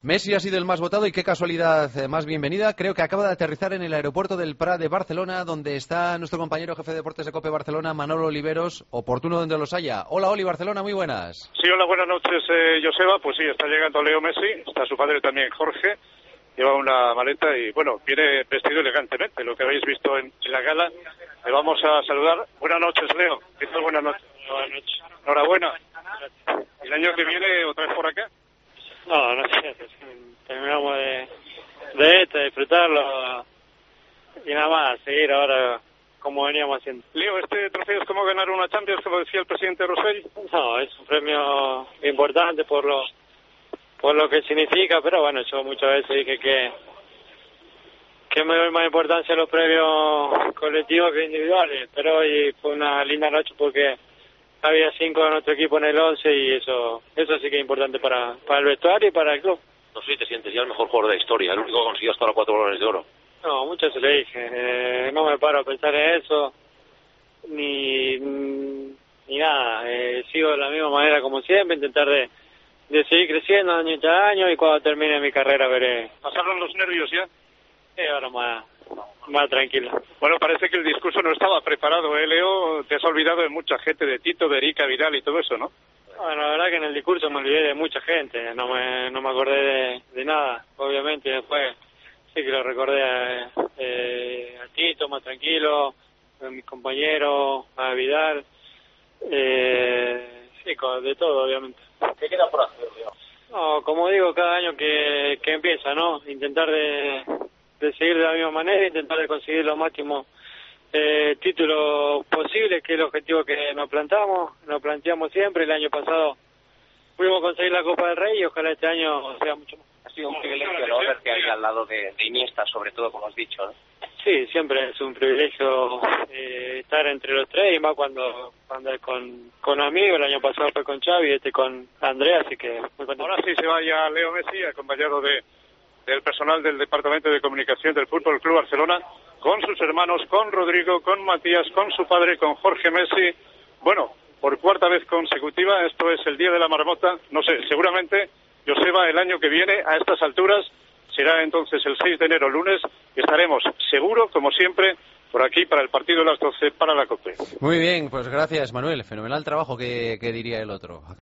Messi ha sido el más votado y qué casualidad más bienvenida. Creo que acaba de aterrizar en el aeropuerto del Prat de Barcelona, donde está nuestro compañero jefe de deportes de COPE Barcelona, Manolo Oliveros, oportuno donde los haya. Hola, Oli, Barcelona, muy buenas. Sí, hola, buenas noches, Joseba. Pues sí, está llegando Leo Messi, está su padre también, Jorge. Lleva una maleta y, bueno, viene vestido elegantemente, lo que habéis visto en la gala. Le vamos a saludar. Buenas noches, Leo. ¿Qué tal? Buenas noches. Buenas noches. Enhorabuena. ¿El año que viene otra vez por acá? No sé. Terminamos de esto, de disfrutarlo y nada más, seguir ahora como veníamos haciendo. Leo, ¿este trofeo es como ganar una Champions, como decía el presidente Rossell? No, es un premio importante por lo que significa, pero bueno, yo muchas veces dije que me doy más importancia a los premios colectivos que individuales, pero hoy fue una linda noche porque había 5 de nuestro equipo en el 11 y eso sí que es importante para el vestuario y para el club. No sé si te sientes ya el mejor jugador de la historia, el único que consiguió hasta los 4 balones de oro. No, muchas se le dije, no me paro a pensar en eso, ni nada, sigo de la misma manera como siempre, intentar de seguir creciendo año tras año y cuando termine mi carrera veré. ¿Pasaron los nervios ya? Ahora más tranquilo. Bueno, parece que el discurso no estaba preparado, Leo? Te has olvidado de mucha gente, de Tito, de Erika, Vidal y todo eso, ¿no? Bueno, la verdad que en el discurso me olvidé de mucha gente, no me acordé de nada, obviamente después sí que lo recordé a Tito, más tranquilo, a mis compañeros, a Vidal, sí, de todo, obviamente. ¿Qué queda por hacer, Leo? No, como digo, cada año que empieza, ¿no? Intentar de seguir de la misma manera, intentar de conseguir los máximos títulos posibles, que es el objetivo que nos planteamos siempre. El año pasado pudimos conseguir la Copa del Rey y ojalá este año sea mucho más. Ha sido un privilegio, ¿no?, verte ahí al lado de Iniesta, sobre todo, como has dicho, ¿no? Sí, siempre es un privilegio estar entre los tres, y más cuando es con amigos. El año pasado fue con Xavi, con Andrea, así que muy contento. Ahora sí se vaya Leo Messi, acompañado del personal del Departamento de Comunicación del Fútbol Club Barcelona, con sus hermanos, con Rodrigo, con Matías, con su padre, con Jorge Messi. Bueno, por cuarta vez consecutiva, esto es el Día de la Marmota. No sé, seguramente, Joseba, el año que viene, a estas alturas, será entonces el 6 de enero, lunes, estaremos seguro, como siempre, por aquí para el partido de las 12 para la COPE. Muy bien, pues gracias, Manuel. Fenomenal trabajo, que diría el otro.